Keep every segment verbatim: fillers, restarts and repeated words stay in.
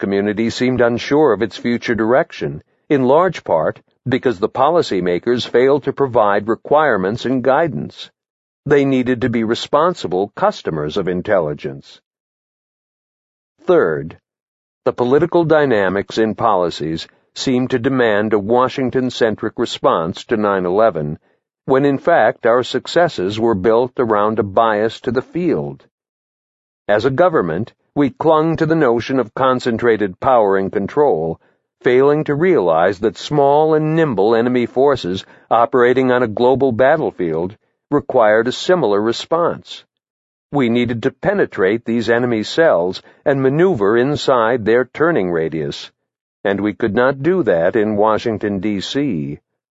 community seemed unsure of its future direction, in large part because the policymakers failed to provide requirements and guidance. They needed to be responsible customers of intelligence. Third, the political dynamics in policies seemed to demand a Washington-centric response to nine eleven, when in fact our successes were built around a bias to the field. As a government, we clung to the notion of concentrated power and control, failing to realize that small and nimble enemy forces operating on a global battlefield required a similar response. We needed to penetrate these enemy cells and maneuver inside their turning radius, and we could not do that in Washington, D C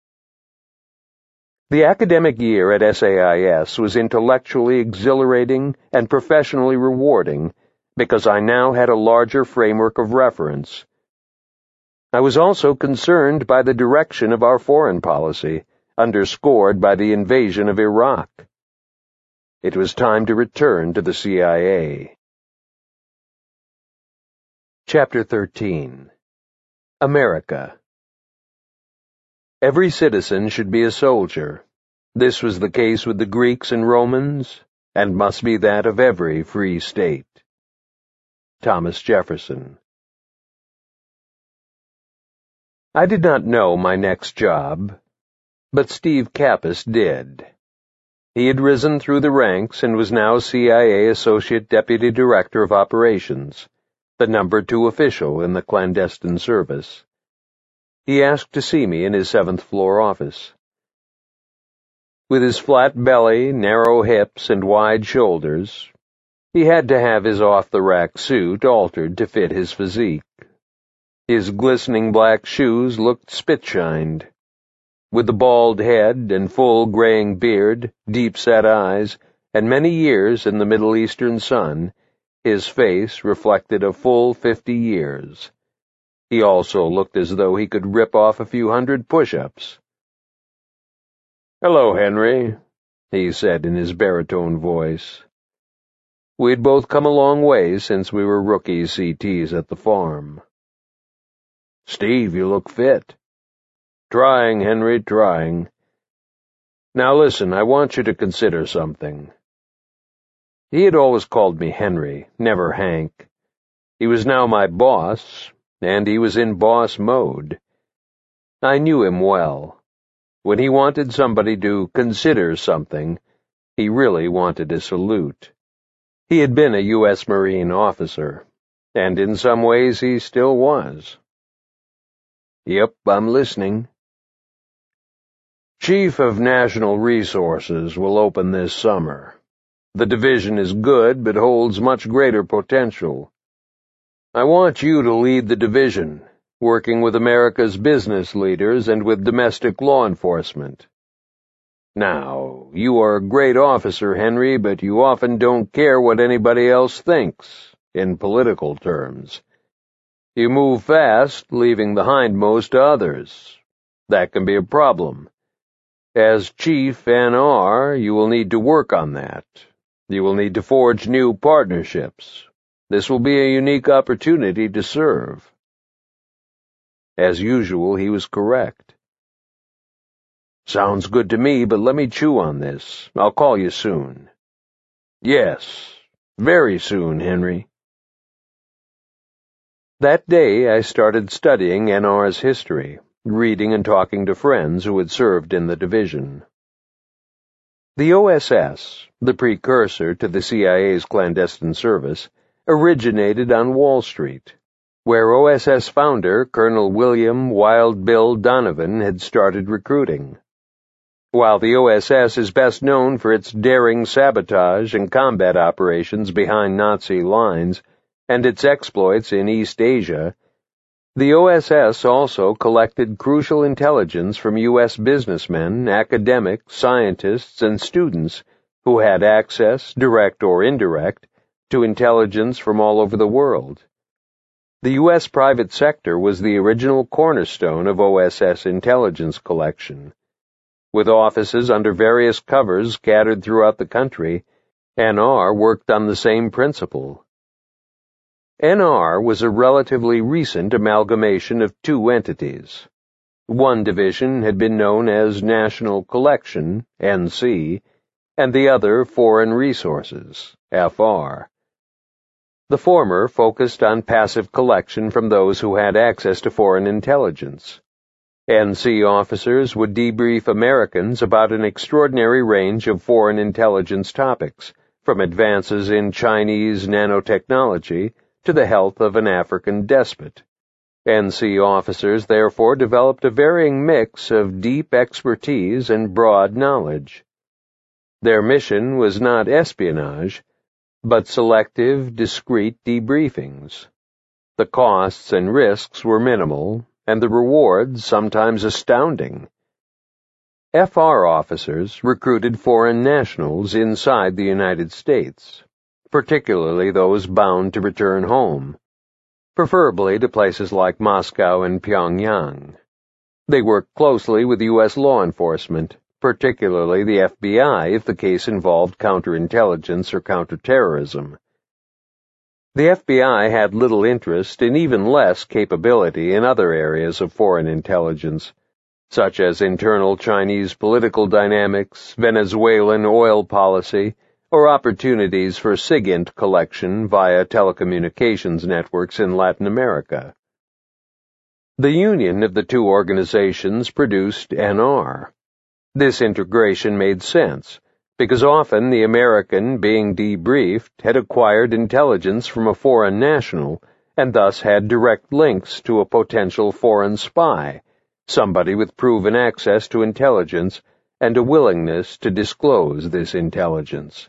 The academic year at S A I S was intellectually exhilarating and professionally rewarding because I now had a larger framework of reference. I was also concerned by the direction of our foreign policy, underscored by the invasion of Iraq. It was time to return to the C I A. Chapter thirteen. America. Every citizen should be a soldier. This was the case with the Greeks and Romans, and must be that of every free state. Thomas Jefferson. I did not know my next job, but Steve Kappas did. He had risen through the ranks and was now C I A Associate Deputy Director of Operations, the number two official in the clandestine service. He asked to see me in his seventh-floor office. With his flat belly, narrow hips, and wide shoulders, he had to have his off-the-rack suit altered to fit his physique. His glistening black shoes looked spit-shined. With the bald head and full graying beard, deep-set eyes, and many years in the Middle Eastern sun, his face reflected a full fifty years. He also looked as though he could rip off a few hundred push-ups. "Hello, Henry," he said in his baritone voice. We'd both come a long way since we were rookie C Ts at the farm. "Steve, you look fit." "Trying, Henry, trying. Now listen, I want you to consider something." He had always called me Henry, never Hank. He was now my boss, and he was in boss mode. I knew him well. When he wanted somebody to consider something, he really wanted a salute. He had been a U S Marine officer, and in some ways he still was. "Yep, I'm listening." "Chief of National Resources will open this summer. The division is good, but holds much greater potential. I want you to lead the division, working with America's business leaders and with domestic law enforcement. Now, you are a great officer, Henry, but you often don't care what anybody else thinks, in political terms. You move fast, leaving the hindmost to others. That can be a problem. As Chief N R, you will need to work on that. You will need to forge new partnerships. This will be a unique opportunity to serve." As usual, he was correct. "Sounds good to me, but let me chew on this. I'll call you soon." "Yes, very soon, Henry." That day I started studying N R's history, reading and talking to friends who had served in the division. The O S S, the precursor to the C I A's clandestine service, originated on Wall Street, where O S S founder Colonel William Wild Bill Donovan had started recruiting. While the O S S is best known for its daring sabotage and combat operations behind Nazi lines and its exploits in East Asia, the O S S also collected crucial intelligence from U S businessmen, academics, scientists, and students who had access, direct or indirect, to intelligence from all over the world. The U S private sector was the original cornerstone of O S S intelligence collection. With offices under various covers scattered throughout the country, N R worked on the same principle. N R was a relatively recent amalgamation of two entities. One division had been known as National Collection, N C, and the other Foreign Resources, F R. The former focused on passive collection from those who had access to foreign intelligence. N C officers would debrief Americans about an extraordinary range of foreign intelligence topics, from advances in Chinese nanotechnology to the health of an African despot. N C officers therefore developed a varying mix of deep expertise and broad knowledge. Their mission was not espionage, but selective, discreet debriefings. The costs and risks were minimal, and the rewards sometimes astounding. F R officers recruited foreign nationals inside the United States, particularly those bound to return home, preferably to places like Moscow and Pyongyang. They worked closely with U S law enforcement, particularly the F B I if the case involved counterintelligence or counterterrorism. The F B I had little interest and even less capability in other areas of foreign intelligence, such as internal Chinese political dynamics, Venezuelan oil policy, or opportunities for SIGINT collection via telecommunications networks in Latin America. The union of the two organizations produced N R. This integration made sense, because often the American being debriefed had acquired intelligence from a foreign national and thus had direct links to a potential foreign spy, somebody with proven access to intelligence and a willingness to disclose this intelligence.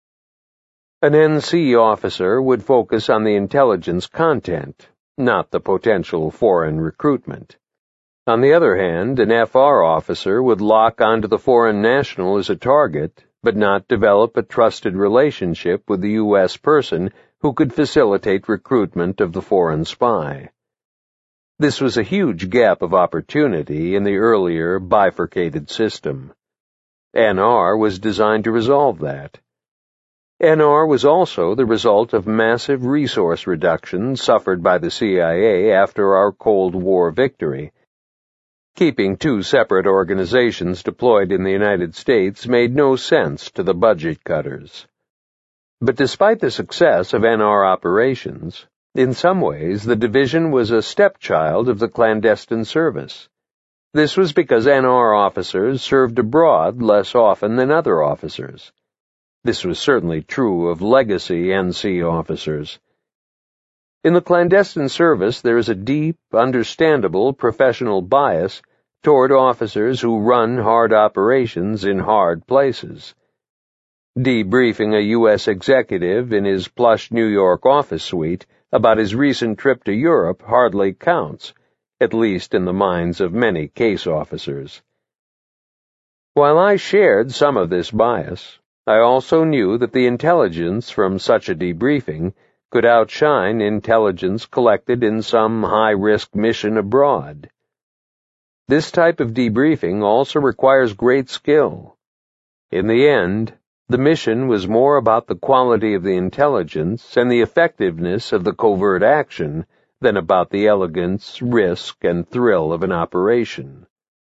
An N C officer would focus on the intelligence content, not the potential foreign recruitment. On the other hand, an F R officer would lock onto the foreign national as a target, but not develop a trusted relationship with the U S person who could facilitate recruitment of the foreign spy. This was a huge gap of opportunity in the earlier bifurcated system. N R was designed to resolve that. N R was also the result of massive resource reductions suffered by the C I A after our Cold War victory. Keeping two separate organizations deployed in the United States made no sense to the budget cutters. But despite the success of N R operations, in some ways the division was a stepchild of the clandestine service. This was because N R officers served abroad less often than other officers. This was certainly true of legacy N C officers. In the clandestine service, there is a deep, understandable professional bias toward officers who run hard operations in hard places. Debriefing a U S executive in his plush New York office suite about his recent trip to Europe hardly counts, at least in the minds of many case officers. While I shared some of this bias, I also knew that the intelligence from such a debriefing could outshine intelligence collected in some high-risk mission abroad. This type of debriefing also requires great skill. In the end, the mission was more about the quality of the intelligence and the effectiveness of the covert action than about the elegance, risk, and thrill of an operation.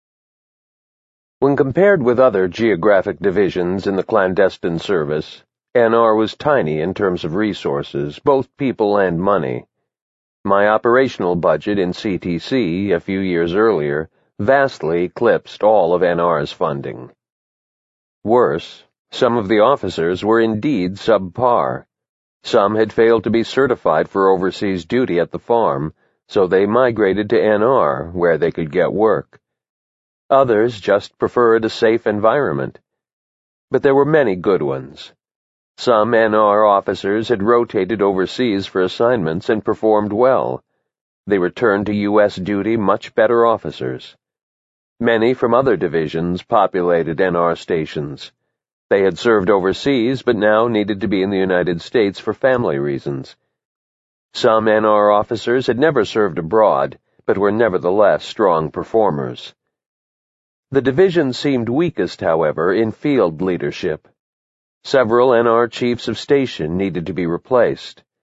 When compared with other geographic divisions in the clandestine service, N R was tiny in terms of resources, both people and money. My operational budget in C T C a few years earlier vastly eclipsed all of N R's funding. Worse, some of the officers were indeed subpar. Some had failed to be certified for overseas duty at the farm, so they migrated to N R, where they could get work. Others just preferred a safe environment. But there were many good ones. Some N R officers had rotated overseas for assignments and performed well. They returned to U S duty much better officers. Many from other divisions populated N R stations. They had served overseas but now needed to be in the United States for family reasons. Some N R officers had never served abroad, but were nevertheless strong performers. The division seemed weakest, however, in field leadership. Several N R chiefs of station needed to be replaced.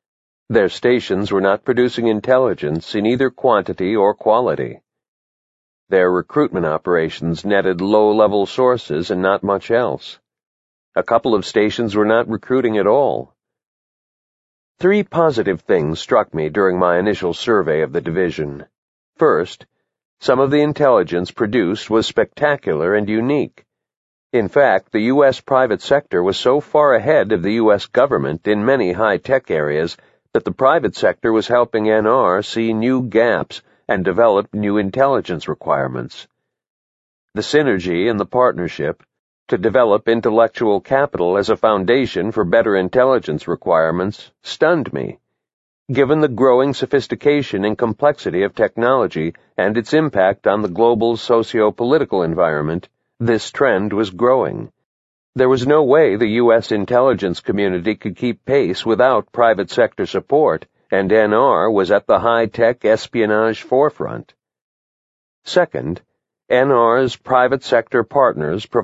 Their stations were not producing intelligence in either quantity or quality. Their recruitment operations netted low-level sources and not much else. A couple of stations were not recruiting at all. Three positive things struck me during my initial survey of the division. First, some of the intelligence produced was spectacular and unique. In fact, the U S private sector was so far ahead of the U S government in many high-tech areas that the private sector was helping N R see new gaps and develop new intelligence requirements. The synergy and the partnership to develop intellectual capital as a foundation for better intelligence requirements stunned me. Given the growing sophistication and complexity of technology and its impact on the global socio-political environment, this trend was growing. There was no way the U S intelligence community could keep pace without private sector support, and N R was at the high-tech espionage forefront. Second, N R's private sector partners provided